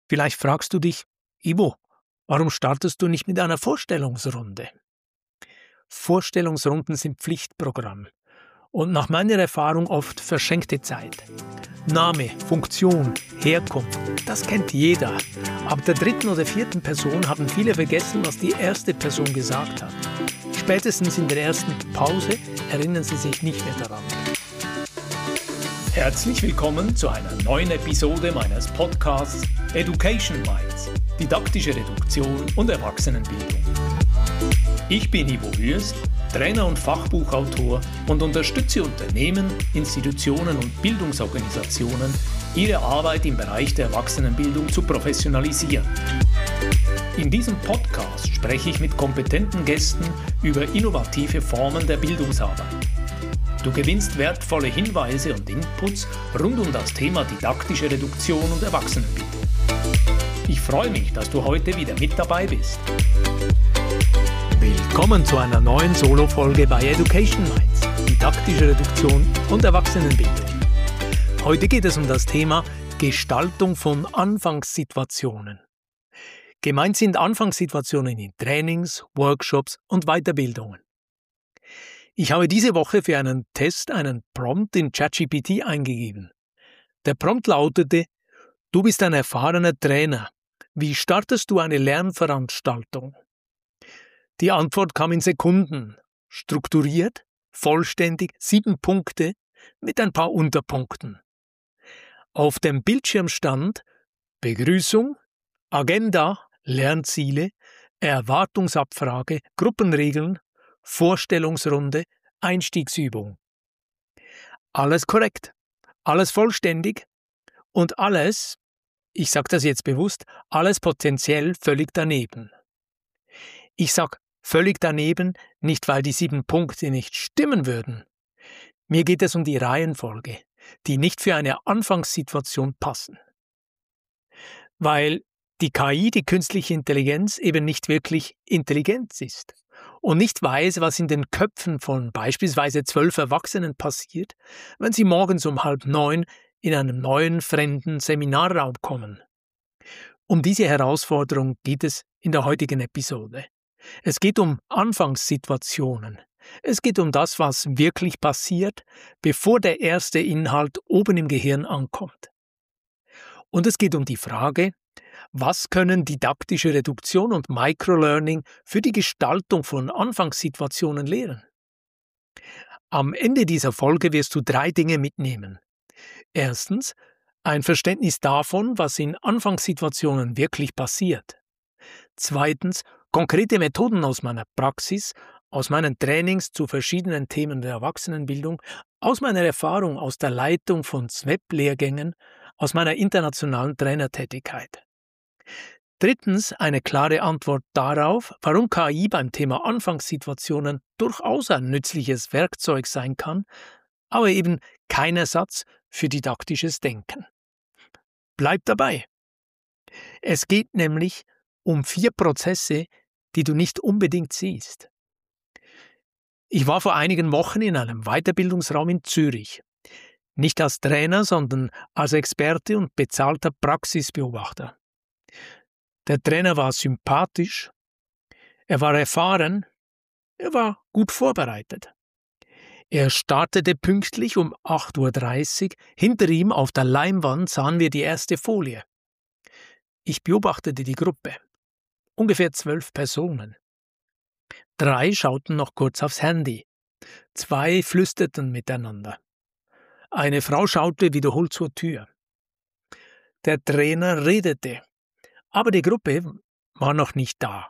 Vielleicht fragst du dich, Ivo, warum startest du nicht mit einer Vorstellungsrunde? Vorstellungsrunden sind Pflichtprogramm und nach meiner Erfahrung oft verschenkte Zeit. Name, Funktion, Herkunft, das kennt jeder. Ab der dritten oder vierten Person haben viele vergessen, was die erste Person gesagt hat. Spätestens in der ersten Pause erinnern sie sich nicht mehr daran. Herzlich willkommen zu einer neuen Episode meines Podcasts Education Minds, didaktische Reduktion und Erwachsenenbildung. Ich bin Ivo Würst, Trainer und Fachbuchautor und unterstütze Unternehmen, Institutionen und Bildungsorganisationen, ihre Arbeit im Bereich der Erwachsenenbildung zu professionalisieren. In diesem Podcast spreche ich mit kompetenten Gästen über innovative Formen der Bildungsarbeit. Du gewinnst wertvolle Hinweise und Inputs rund um das Thema didaktische Reduktion und Erwachsenenbildung. Ich freue mich, dass du heute wieder mit dabei bist. Willkommen zu einer neuen Solo-Folge bei Education Minds, didaktische Reduktion und Erwachsenenbildung. Heute geht es um das Thema Gestaltung von Anfangssituationen. Gemeint sind Anfangssituationen in Trainings, Workshops und Weiterbildungen. Ich habe diese Woche für einen Test einen Prompt in ChatGPT eingegeben. Der Prompt lautete: Du bist ein erfahrener Trainer. Wie startest du eine Lernveranstaltung? Die Antwort kam in Sekunden. Strukturiert, vollständig, 7 Punkte mit ein paar Unterpunkten. Auf dem Bildschirm stand Begrüßung, Agenda, Lernziele, Erwartungsabfrage, Gruppenregeln, Vorstellungsrunde, Einstiegsübung. Alles korrekt, alles vollständig und alles, ich sage das jetzt bewusst, alles potenziell völlig daneben. Ich sage völlig daneben, nicht weil die 7 Punkte nicht stimmen würden. Mir geht es um die Reihenfolge, die nicht für eine Anfangssituation passen. Weil die KI, die künstliche Intelligenz, eben nicht wirklich intelligent ist und nicht weiß, was in den Köpfen von beispielsweise 12 Erwachsenen passiert, wenn sie morgens um 8:30 in einen neuen, fremden Seminarraum kommen. Um diese Herausforderung geht es in der heutigen Episode. Es geht um Anfangssituationen. Es geht um das, was wirklich passiert, bevor der erste Inhalt oben im Gehirn ankommt. Und es geht um die Frage, was können didaktische Reduktion und Microlearning für die Gestaltung von Anfangssituationen lehren? Am Ende dieser Folge wirst du 3 Dinge mitnehmen. Erstens, ein Verständnis davon, was in Anfangssituationen wirklich passiert. Zweitens, konkrete Methoden aus meiner Praxis, aus meinen Trainings zu verschiedenen Themen der Erwachsenenbildung, aus meiner Erfahrung aus der Leitung von SWEP-Lehrgängen, aus meiner internationalen Trainertätigkeit. Drittens, eine klare Antwort darauf, warum KI beim Thema Anfangssituationen durchaus ein nützliches Werkzeug sein kann, aber eben kein Ersatz für didaktisches Denken. Bleib dabei! Es geht nämlich um 4 Prozesse, die du nicht unbedingt siehst. Ich war vor einigen Wochen in einem Weiterbildungsraum in Zürich. Nicht als Trainer, sondern als Experte und bezahlter Praxisbeobachter. Der Trainer war sympathisch, er war erfahren, er war gut vorbereitet. Er startete pünktlich um 8:30 Uhr, hinter ihm auf der Leinwand sahen wir die erste Folie. Ich beobachtete die Gruppe, ungefähr 12 Personen. 3 schauten noch kurz aufs Handy, 2 flüsterten miteinander. Eine Frau schaute wiederholt zur Tür. Der Trainer redete, aber die Gruppe war noch nicht da.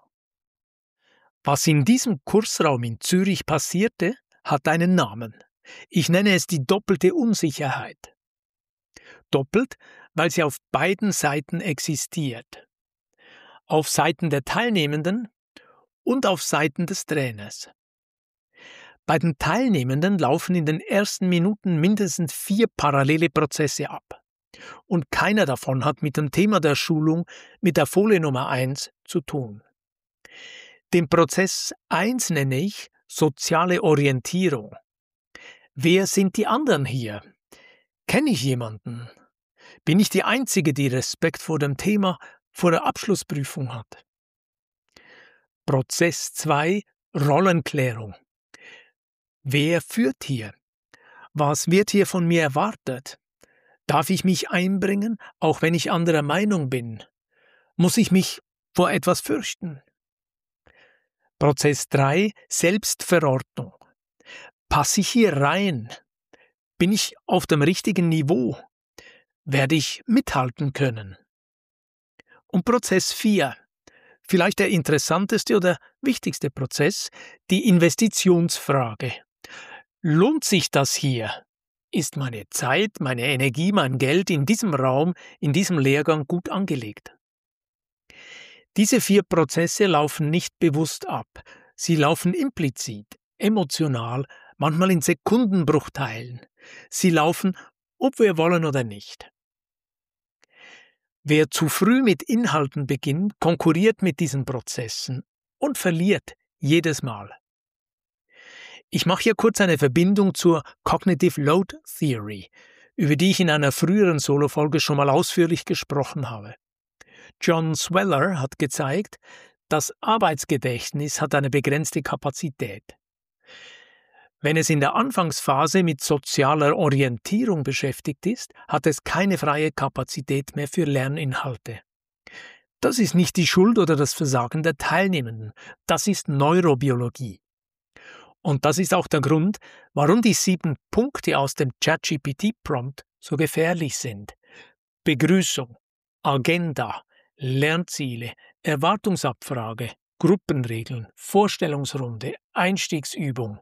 Was in diesem Kursraum in Zürich passierte, hat einen Namen. Ich nenne es die doppelte Unsicherheit. Doppelt, weil sie auf beiden Seiten existiert. Auf Seiten der Teilnehmenden und auf Seiten des Trainers. Bei den Teilnehmenden laufen in den ersten Minuten mindestens 4 parallele Prozesse ab. Und keiner davon hat mit dem Thema der Schulung, mit der Folie Nummer 1 zu tun. Den Prozess 1 nenne ich soziale Orientierung. Wer sind die anderen hier? Kenne ich jemanden? Bin ich die Einzige, die Respekt vor dem Thema vor der Abschlussprüfung hat? Prozess 2: Rollenklärung. Wer führt hier? Was wird hier von mir erwartet? Darf ich mich einbringen, auch wenn ich anderer Meinung bin? Muss ich mich vor etwas fürchten? Prozess 3: Selbstverordnung. Passe ich hier rein? Bin ich auf dem richtigen Niveau? Werde ich mithalten können? Und Prozess 4: vielleicht der interessanteste oder wichtigste Prozess, die Investitionsfrage. Lohnt sich das hier? Ist meine Zeit, meine Energie, mein Geld in diesem Raum, in diesem Lehrgang gut angelegt? Diese 4 Prozesse laufen nicht bewusst ab. Sie laufen implizit, emotional, manchmal in Sekundenbruchteilen. Sie laufen, ob wir wollen oder nicht. Wer zu früh mit Inhalten beginnt, konkurriert mit diesen Prozessen und verliert jedes Mal. Ich mache hier kurz eine Verbindung zur Cognitive Load Theory, über die ich in einer früheren Solo-Folge schon mal ausführlich gesprochen habe. John Sweller hat gezeigt, das Arbeitsgedächtnis hat eine begrenzte Kapazität. Wenn es in der Anfangsphase mit sozialer Orientierung beschäftigt ist, hat es keine freie Kapazität mehr für Lerninhalte. Das ist nicht die Schuld oder das Versagen der Teilnehmenden, das ist Neurobiologie. Und das ist auch der Grund, warum die 7 Punkte aus dem ChatGPT-Prompt so gefährlich sind. Begrüßung, Agenda, Lernziele, Erwartungsabfrage, Gruppenregeln, Vorstellungsrunde, Einstiegsübung.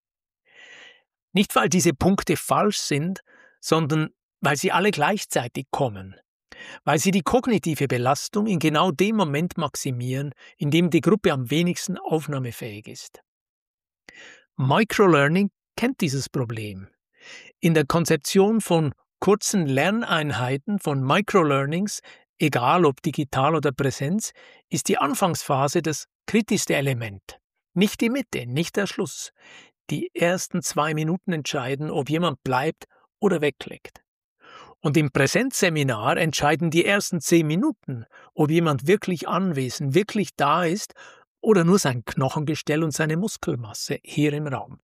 Nicht, weil diese Punkte falsch sind, sondern weil sie alle gleichzeitig kommen. Weil sie die kognitive Belastung in genau dem Moment maximieren, in dem die Gruppe am wenigsten aufnahmefähig ist. Microlearning kennt dieses Problem. In der Konzeption von kurzen Lerneinheiten, von Microlearnings, egal ob digital oder Präsenz, ist die Anfangsphase das kritischste Element. Nicht die Mitte, nicht der Schluss. Die ersten 2 Minuten entscheiden, ob jemand bleibt oder wegklickt. Und im Präsenzseminar entscheiden die ersten 10 Minuten, ob jemand wirklich anwesend, wirklich da ist oder nur sein Knochengestell und seine Muskelmasse hier im Raum.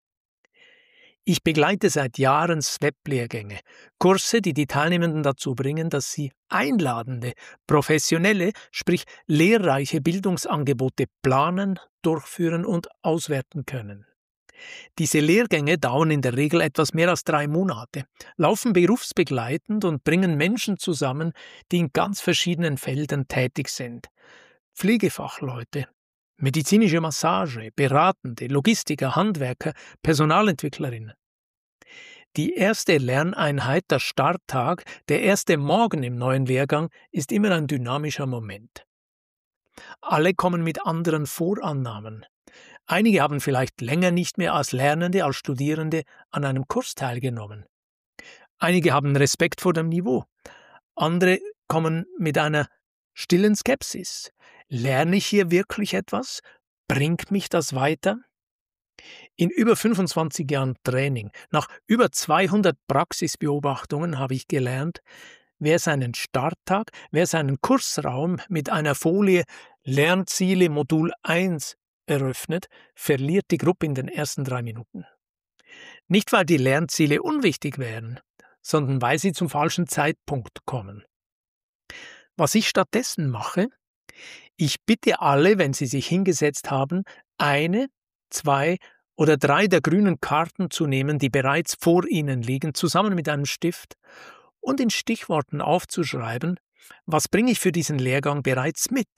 Ich begleite seit Jahren SWEP-Lehrgänge, Kurse, die die Teilnehmenden dazu bringen, dass sie einladende, professionelle, sprich lehrreiche Bildungsangebote planen, durchführen und auswerten können. Diese Lehrgänge dauern in der Regel etwas mehr als 3 Monate, laufen berufsbegleitend und bringen Menschen zusammen, die in ganz verschiedenen Feldern tätig sind. Pflegefachleute, medizinische Massage, Beratende, Logistiker, Handwerker, Personalentwicklerinnen. Die erste Lerneinheit, der Starttag, der erste Morgen im neuen Lehrgang ist immer ein dynamischer Moment. Alle kommen mit anderen Vorannahmen. Einige haben vielleicht länger nicht mehr als Lernende, als Studierende an einem Kurs teilgenommen. Einige haben Respekt vor dem Niveau. Andere kommen mit einer stillen Skepsis. Lerne ich hier wirklich etwas? Bringt mich das weiter? In über 25 Jahren Training, nach über 200 Praxisbeobachtungen habe ich gelernt, wer seinen Starttag, wer seinen Kursraum mit einer Folie Lernziele Modul 1 eröffnet, verliert die Gruppe in den ersten 3 Minuten. Nicht, weil die Lernziele unwichtig wären, sondern weil sie zum falschen Zeitpunkt kommen. Was ich stattdessen mache, ich bitte alle, wenn sie sich hingesetzt haben, 1, 2 oder 3 der grünen Karten zu nehmen, die bereits vor ihnen liegen, zusammen mit einem Stift und in Stichworten aufzuschreiben, was bringe ich für diesen Lehrgang bereits mit.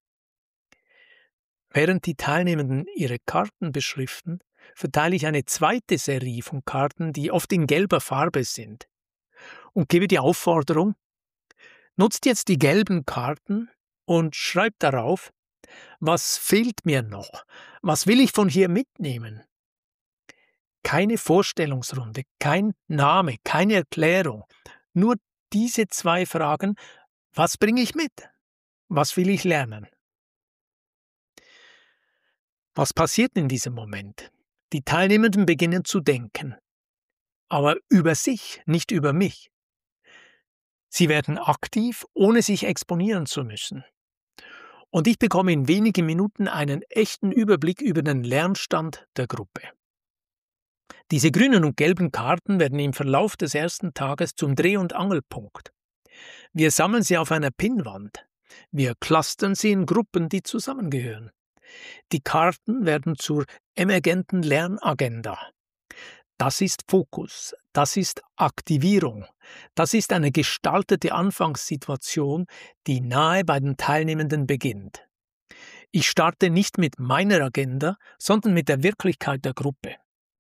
Während die Teilnehmenden ihre Karten beschriften, verteile ich eine zweite Serie von Karten, die oft in gelber Farbe sind, und gebe die Aufforderung: Nutzt jetzt die gelben Karten und schreibt darauf, was fehlt mir noch, was will ich von hier mitnehmen. Keine Vorstellungsrunde, kein Name, keine Erklärung, nur diese 2 Fragen: Was bringe ich mit? Was will ich lernen? Was passiert in diesem Moment? Die Teilnehmenden beginnen zu denken, aber über sich, nicht über mich. Sie werden aktiv, ohne sich exponieren zu müssen. Und ich bekomme in wenigen Minuten einen echten Überblick über den Lernstand der Gruppe. Diese grünen und gelben Karten werden im Verlauf des ersten Tages zum Dreh- und Angelpunkt. Wir sammeln sie auf einer Pinnwand. Wir clustern sie in Gruppen, die zusammengehören. Die Karten werden zur emergenten Lernagenda. Das ist Fokus, das ist Aktivierung, das ist eine gestaltete Anfangssituation, die nahe bei den Teilnehmenden beginnt. Ich starte nicht mit meiner Agenda, sondern mit der Wirklichkeit der Gruppe.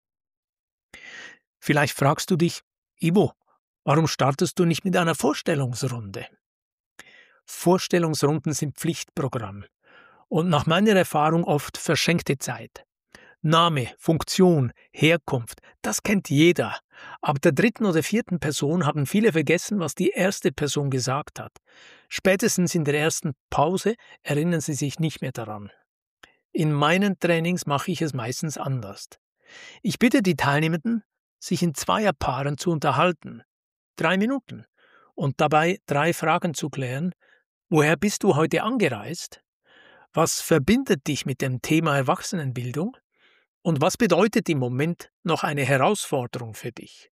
Vielleicht fragst du dich, Ivo, warum startest du nicht mit einer Vorstellungsrunde? Vorstellungsrunden sind Pflichtprogramm und nach meiner Erfahrung oft verschenkte Zeit. Name, Funktion, Herkunft, das kennt jeder. Ab der dritten oder vierten Person haben viele vergessen, was die erste Person gesagt hat. Spätestens in der ersten Pause erinnern sie sich nicht mehr daran. In meinen Trainings mache ich es meistens anders. Ich bitte die Teilnehmenden, sich in Zweierpaaren zu unterhalten. 3 Minuten. Und dabei 3 Fragen zu klären. Woher bist du heute angereist? Was verbindet dich mit dem Thema Erwachsenenbildung? Und was bedeutet im Moment noch eine Herausforderung für dich?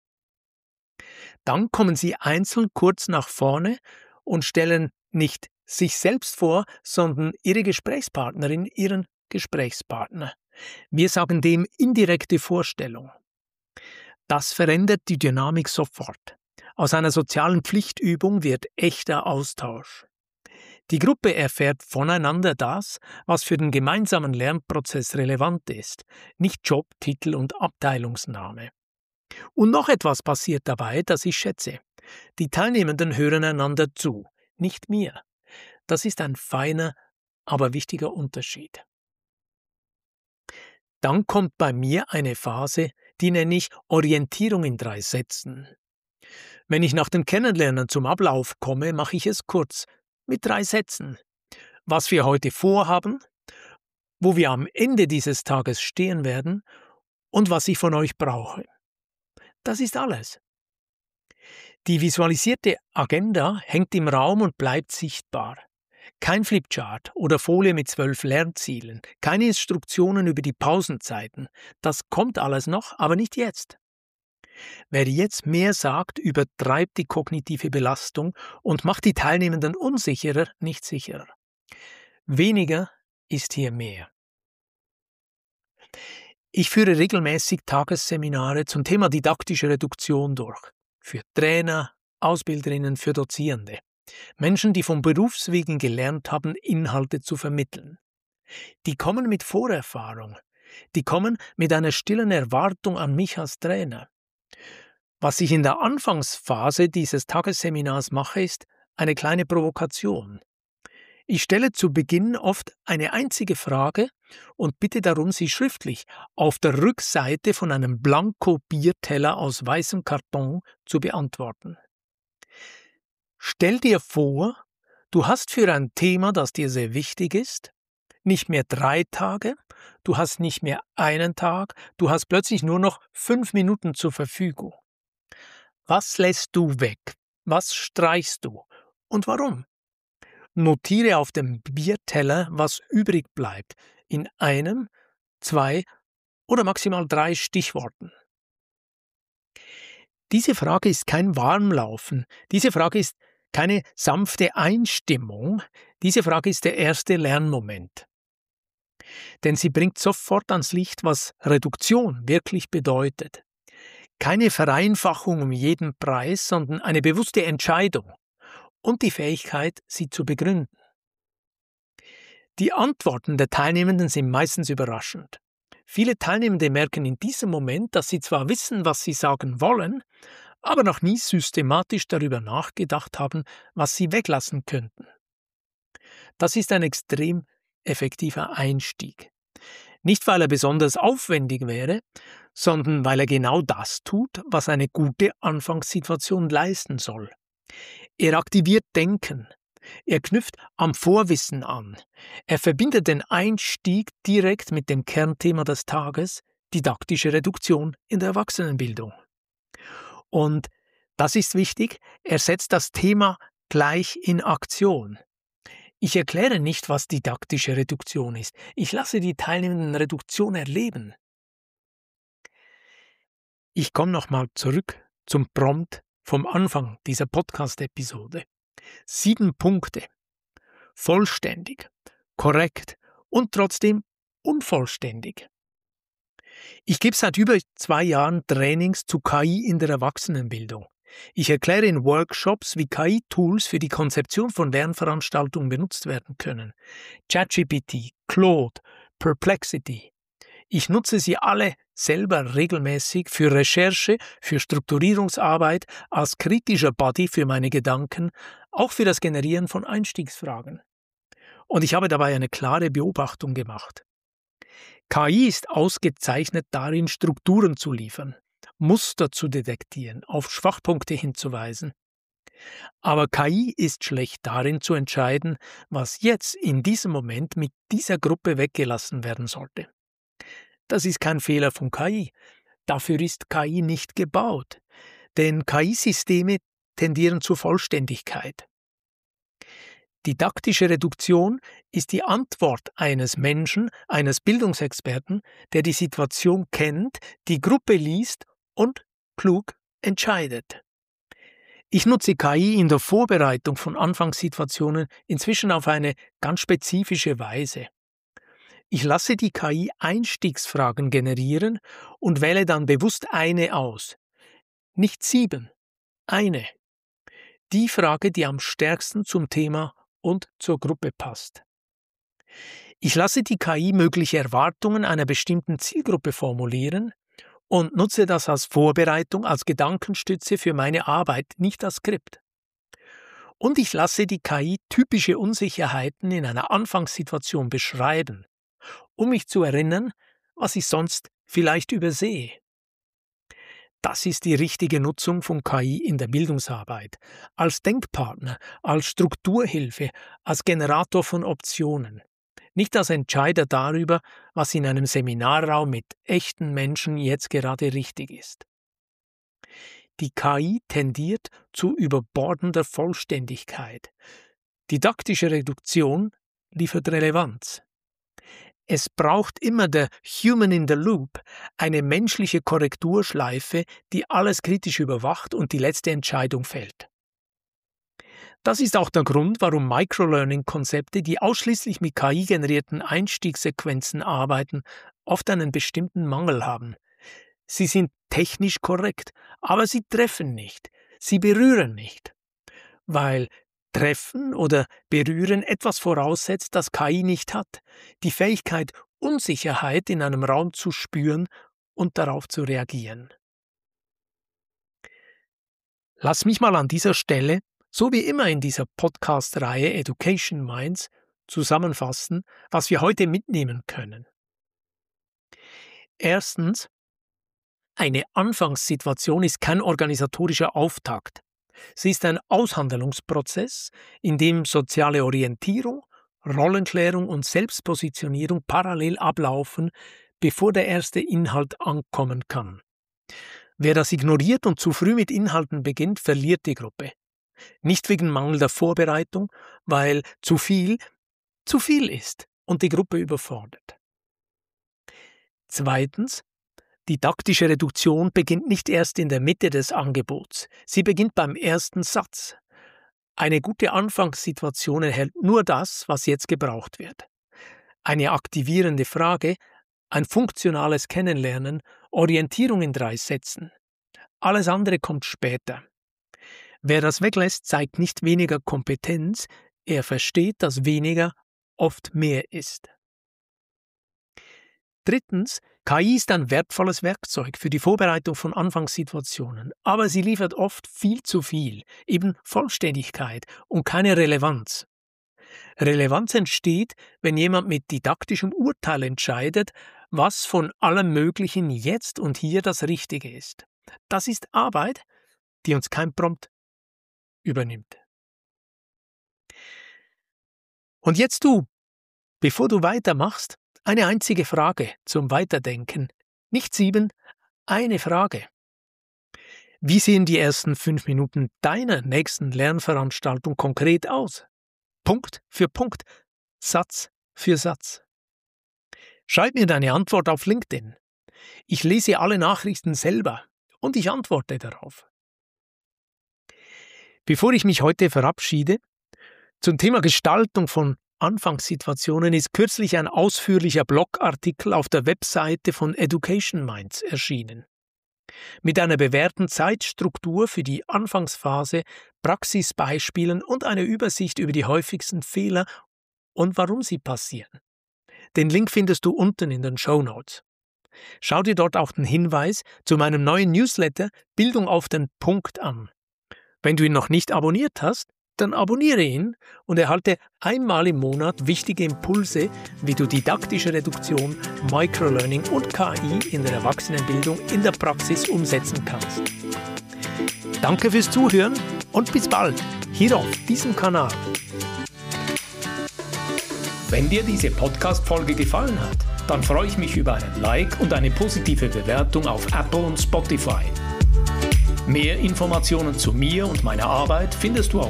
Dann kommen Sie einzeln kurz nach vorne und stellen nicht sich selbst vor, sondern Ihre Gesprächspartnerin, Ihren Gesprächspartner. Wir sagen dem indirekte Vorstellung. Das verändert die Dynamik sofort. Aus einer sozialen Pflichtübung wird echter Austausch. Die Gruppe erfährt voneinander das, was für den gemeinsamen Lernprozess relevant ist, nicht Job, Titel und Abteilungsname. Und noch etwas passiert dabei, das ich schätze. Die Teilnehmenden hören einander zu, nicht mir. Das ist ein feiner, aber wichtiger Unterschied. Dann kommt bei mir eine Phase, die nenne ich Orientierung in 3 Sätzen. Wenn ich nach dem Kennenlernen zum Ablauf komme, mache ich es kurz, mit 3 Sätzen. Was wir heute vorhaben, wo wir am Ende dieses Tages stehen werden und was ich von euch brauche. Das ist alles. Die visualisierte Agenda hängt im Raum und bleibt sichtbar. Kein Flipchart oder Folie mit 12 Lernzielen, keine Instruktionen über die Pausenzeiten. Das kommt alles noch, aber nicht jetzt. Wer jetzt mehr sagt, übertreibt die kognitive Belastung und macht die Teilnehmenden unsicherer, nicht sicherer. Weniger ist hier mehr. Ich führe regelmäßig Tagesseminare zum Thema didaktische Reduktion durch. Für Trainer, Ausbilderinnen, für Dozierende. Menschen, die von Berufswegen gelernt haben, Inhalte zu vermitteln. Die kommen mit Vorerfahrung. Die kommen mit einer stillen Erwartung an mich als Trainer. Was ich in der Anfangsphase dieses Tagesseminars mache, ist eine kleine Provokation. Ich stelle zu Beginn oft eine einzige Frage und bitte darum, sie schriftlich auf der Rückseite von einem Blanko-Bierteller aus weißem Karton zu beantworten. Stell dir vor, du hast für ein Thema, das dir sehr wichtig ist, nicht mehr 3 Tage, du hast nicht mehr 1 Tag, du hast plötzlich nur noch 5 Minuten zur Verfügung. Was lässt du weg? Was streichst du? Und warum? Notiere auf dem Bierteller, was übrig bleibt, in 1, 2 oder maximal 3 Stichworten. Diese Frage ist kein Warmlaufen, diese Frage ist keine sanfte Einstimmung, diese Frage ist der erste Lernmoment. Denn sie bringt sofort ans Licht, was Reduktion wirklich bedeutet. Keine Vereinfachung um jeden Preis, sondern eine bewusste Entscheidung und die Fähigkeit, sie zu begründen. Die Antworten der Teilnehmenden sind meistens überraschend. Viele Teilnehmende merken in diesem Moment, dass sie zwar wissen, was sie sagen wollen, aber noch nie systematisch darüber nachgedacht haben, was sie weglassen könnten. Das ist ein extrem effektiver Einstieg. Nicht, weil er besonders aufwendig wäre, sondern weil er genau das tut, was eine gute Anfangssituation leisten soll. Er aktiviert Denken. Er knüpft am Vorwissen an. Er verbindet den Einstieg direkt mit dem Kernthema des Tages, didaktische Reduktion in der Erwachsenenbildung. Und Das ist wichtig, er setzt das Thema gleich in Aktion. Ich erkläre nicht, was didaktische Reduktion ist. Ich lasse die Teilnehmenden Reduktion erleben. Ich komme nochmal zurück zum Prompt vom Anfang dieser Podcast-Episode. 7 Punkte. Vollständig, korrekt und trotzdem unvollständig. Ich gebe seit über 2 Jahren Trainings zu KI in der Erwachsenenbildung. Ich erkläre in Workshops, wie KI-Tools für die Konzeption von Lernveranstaltungen benutzt werden können. ChatGPT, Claude, Perplexity. Ich nutze sie alle selber regelmäßig für Recherche, für Strukturierungsarbeit, als kritischer Buddy für meine Gedanken, auch für das Generieren von Einstiegsfragen. Und ich habe dabei eine klare Beobachtung gemacht. KI ist ausgezeichnet darin, Strukturen zu liefern, Muster zu detektieren, auf Schwachpunkte hinzuweisen. Aber KI ist schlecht darin zu entscheiden, was jetzt in diesem Moment mit dieser Gruppe weggelassen werden sollte. Das ist kein Fehler von KI. Dafür ist KI nicht gebaut. Denn KI-Systeme tendieren zur Vollständigkeit. Didaktische Reduktion ist die Antwort eines Menschen, eines Bildungsexperten, der die Situation kennt, die Gruppe liest und klug entscheidet. Ich nutze KI in der Vorbereitung von Anfangssituationen inzwischen auf eine ganz spezifische Weise. Ich lasse die KI Einstiegsfragen generieren und wähle dann bewusst eine aus. Nicht 7, eine. Die Frage, die am stärksten zum Thema und zur Gruppe passt. Ich lasse die KI mögliche Erwartungen einer bestimmten Zielgruppe formulieren und nutze das als Vorbereitung, als Gedankenstütze für meine Arbeit, nicht als Skript. Und ich lasse die KI typische Unsicherheiten in einer Anfangssituation beschreiben, um mich zu erinnern, was ich sonst vielleicht übersehe. Das ist die richtige Nutzung von KI in der Bildungsarbeit, als Denkpartner, als Strukturhilfe, als Generator von Optionen, nicht als Entscheider darüber, was in einem Seminarraum mit echten Menschen jetzt gerade richtig ist. Die KI tendiert zu überbordender Vollständigkeit. Didaktische Reduktion liefert Relevanz. Es braucht immer der Human in the Loop, eine menschliche Korrekturschleife, die alles kritisch überwacht und die letzte Entscheidung fällt. Das ist auch der Grund, warum Microlearning-Konzepte, die ausschließlich mit KI-generierten Einstiegssequenzen arbeiten, oft einen bestimmten Mangel haben. Sie sind technisch korrekt, aber sie treffen nicht, sie berühren nicht. Weil Treffen oder Berühren etwas voraussetzt, das KI nicht hat, die Fähigkeit, Unsicherheit in einem Raum zu spüren und darauf zu reagieren. Lass mich mal an dieser Stelle, so wie immer in dieser Podcast-Reihe Education Minds, zusammenfassen, was wir heute mitnehmen können. Erstens, eine Anfangssituation ist kein organisatorischer Auftakt. Sie ist ein Aushandlungsprozess, in dem soziale Orientierung, Rollenklärung und Selbstpositionierung parallel ablaufen, bevor der erste Inhalt ankommen kann. Wer das ignoriert und zu früh mit Inhalten beginnt, verliert die Gruppe. Nicht wegen mangelnder Vorbereitung, weil zu viel ist und die Gruppe überfordert. Zweitens, didaktische Reduktion beginnt nicht erst in der Mitte des Angebots, sie beginnt beim ersten Satz. Eine gute Anfangssituation erhält nur das, was jetzt gebraucht wird. Eine aktivierende Frage, ein funktionales Kennenlernen, Orientierung in 3 Sätzen. Alles andere kommt später. Wer das weglässt, zeigt nicht weniger Kompetenz, er versteht, dass weniger oft mehr ist. Drittens, KI ist ein wertvolles Werkzeug für die Vorbereitung von Anfangssituationen, aber sie liefert oft viel zu viel, eben Vollständigkeit und keine Relevanz. Relevanz entsteht, wenn jemand mit didaktischem Urteil entscheidet, was von allem Möglichen jetzt und hier das Richtige ist. Das ist Arbeit, die uns kein Prompt übernimmt. Und jetzt bevor du weitermachst, eine einzige Frage zum Weiterdenken. Nicht 7, eine Frage. Wie sehen die ersten 5 Minuten deiner nächsten Lernveranstaltung konkret aus? Punkt für Punkt, Satz für Satz. Schreib mir deine Antwort auf LinkedIn. Ich lese alle Nachrichten selber und ich antworte darauf. Bevor ich mich heute verabschiede, zum Thema Gestaltung von Anfangssituationen ist kürzlich ein ausführlicher Blogartikel auf der Webseite von Education Minds erschienen. Mit einer bewährten Zeitstruktur für die Anfangsphase, Praxisbeispielen und einer Übersicht über die häufigsten Fehler und warum sie passieren. Den Link findest du unten in den Shownotes. Schau dir dort auch den Hinweis zu meinem neuen Newsletter Bildung auf den Punkt an. Wenn du ihn noch nicht abonniert hast, dann abonniere ihn und erhalte einmal im Monat wichtige Impulse, wie du didaktische Reduktion, Microlearning und KI in der Erwachsenenbildung in der Praxis umsetzen kannst. Danke fürs Zuhören und bis bald hier auf diesem Kanal. Wenn dir diese Podcast-Folge gefallen hat, dann freue ich mich über einen Like und eine positive Bewertung auf Apple und Spotify. Mehr Informationen zu mir und meiner Arbeit findest du auf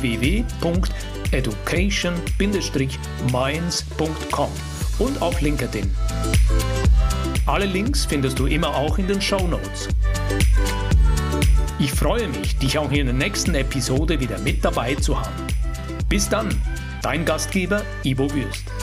www.education-minds.com und auf LinkedIn. Alle Links findest du immer auch in den Shownotes. Ich freue mich, dich auch in der nächsten Episode wieder mit dabei zu haben. Bis dann, dein Gastgeber Ivo Würst.